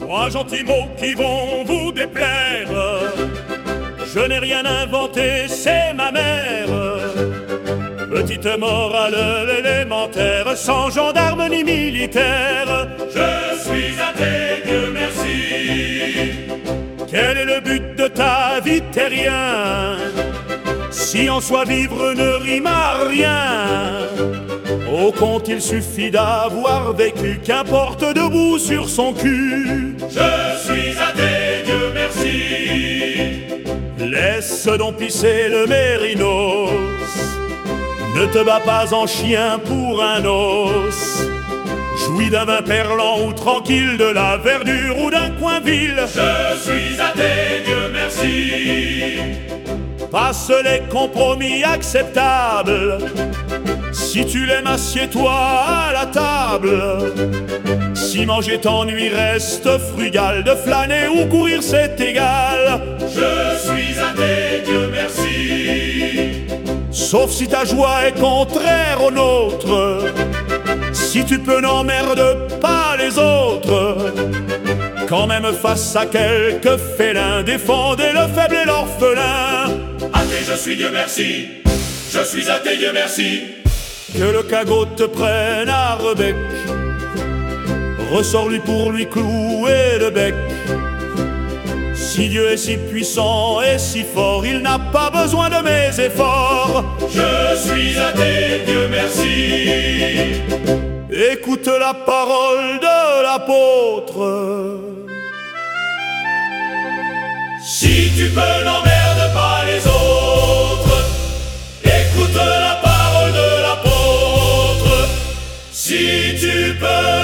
Trois gentils mots qui vont vous déplaire. Je n'ai rien inventé, c'est ma mère. Petite morale élémentaire, sans gendarme ni militaire. Je suis athée, Dieu merci. Quel est le but de ta vie, terrien? Si en soi vivre ne rime à rien, au compte il suffit d'avoir vécu, qu'importe debout sur son cul. Je suis athée, Dieu merci. Laisse donc pisser le mérinos, ne te bats pas en chien pour un os. Jouis d'un vin perlant ou tranquille, de la verdure ou d'un coin vil. Je suis athée, Dieu merci. Passe les compromis acceptables. Si tu l'aimes, assieds-toi à la table. Si manger t'ennuie, reste frugal. De flâner ou courir, c'est égal. Je suis athée, Dieu merci. Sauf si ta joie est contraire aux nôtres. Si tu peux, n'emmerde pas les autres. Quand même face à quelques félins, défendez le faible et l'orphelin. Athée, je suis, Dieu merci. Je suis athée, Dieu merci. Que le cagot te prenne à rebec, ressors-lui pour lui clouer le bec. Si Dieu est si puissant et si fort, il n'a pas besoin de mes efforts. Je suis athée, Dieu merci. Écoute la parole de l'apôtre. Si tu peux, n'emmerde pas les autres. Écoute la parole de l'apôtre. Si tu peux